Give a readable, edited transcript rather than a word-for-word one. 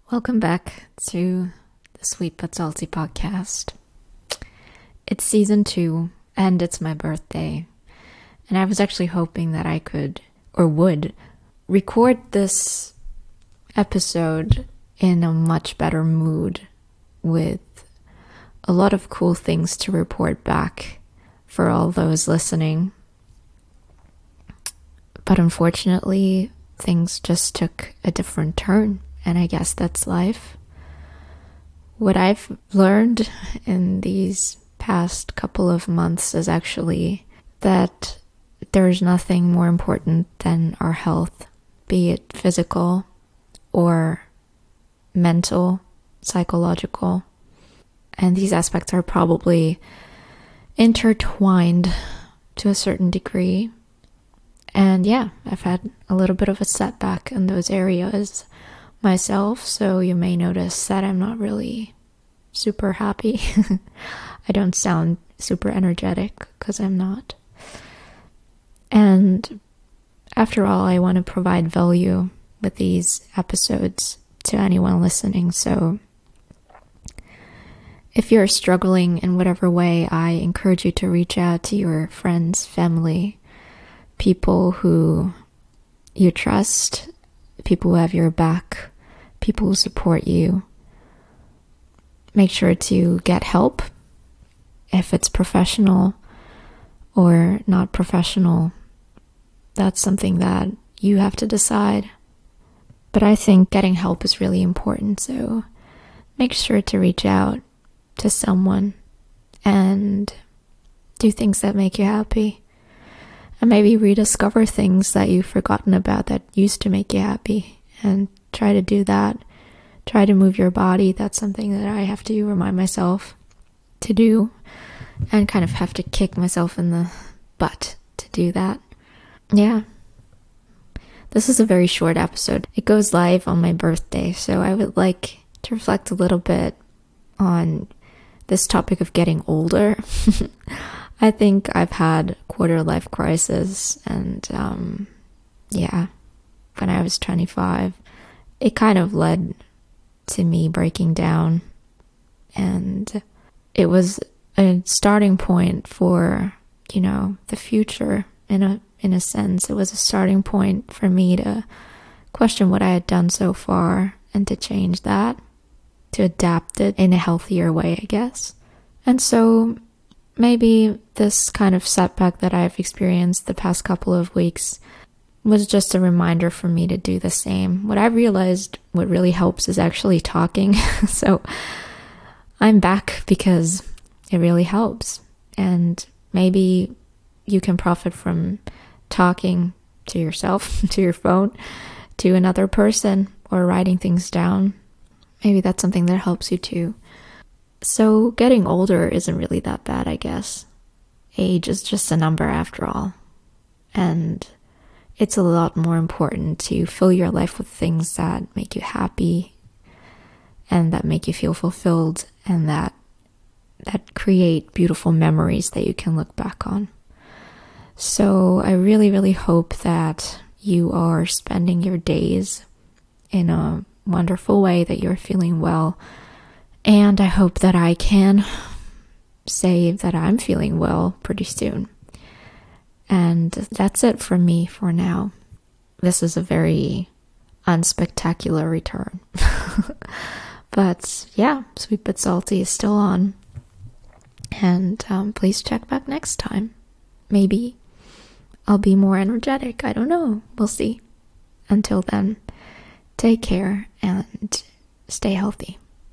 Welcome back to the Sweet But Salty podcast. It's season 2 and it's my birthday. And I was actually hoping that I could or would record this episode in a much better mood with a lot of cool things to report back for all those listening. But unfortunately, things just took a different turn. And I guess that's life. What I've learned in these past couple of months is actually that there's nothing more important than our health, be it physical or mental, psychological. And these aspects are probably intertwined to a certain degree. And yeah, I've had a little bit of a setback in those areas myself, so you may notice that I'm not really super happy. I don't sound super energetic because I'm not. And after all, I want to provide value with these episodes to anyone listening. So if you're struggling in whatever way, I encourage you to reach out to your friends, family, people who you trust, people who have your back, people who support you. Make sure to get help if it's professional or not professional. That's something that you have to decide. But I think getting help is really important, so make sure to reach out to someone and do things that make you happy. And maybe rediscover things that you've forgotten about that used to make you happy. And try to do that. Try to move your body. That's something that I have to remind myself to do. And kind of have to kick myself in the butt to do that. Yeah. This is a very short episode. It goes live on my birthday. So I would like to reflect a little bit on this topic of getting older. I think I've had quarter life crisis, and when I was 25, it kind of led to me breaking down, and it was a starting point for, the future in a sense. It was a starting point for me to question what I had done so far and to change that, to adapt it in a healthier way, I guess. And so maybe this kind of setback that I've experienced the past couple of weeks was just a reminder for me to do the same. What I realized, what really helps is actually talking. So I'm back because it really helps. And maybe you can profit from talking to yourself, to your phone, to another person, or writing things down. Maybe that's something that helps you too. So getting older isn't really that bad, I guess. Age is just a number after all. And it's a lot more important to fill your life with things that make you happy and that make you feel fulfilled and that create beautiful memories that you can look back on. So I really, really hope that you are spending your days in a wonderful way, that you're feeling well. And I hope that I can say that I'm feeling well pretty soon. And that's it from me for now. This is a very unspectacular return. But yeah, Sweet But Salty is still on. And please check back next time. Maybe I'll be more energetic. I don't know. We'll see. Until then, take care and stay healthy.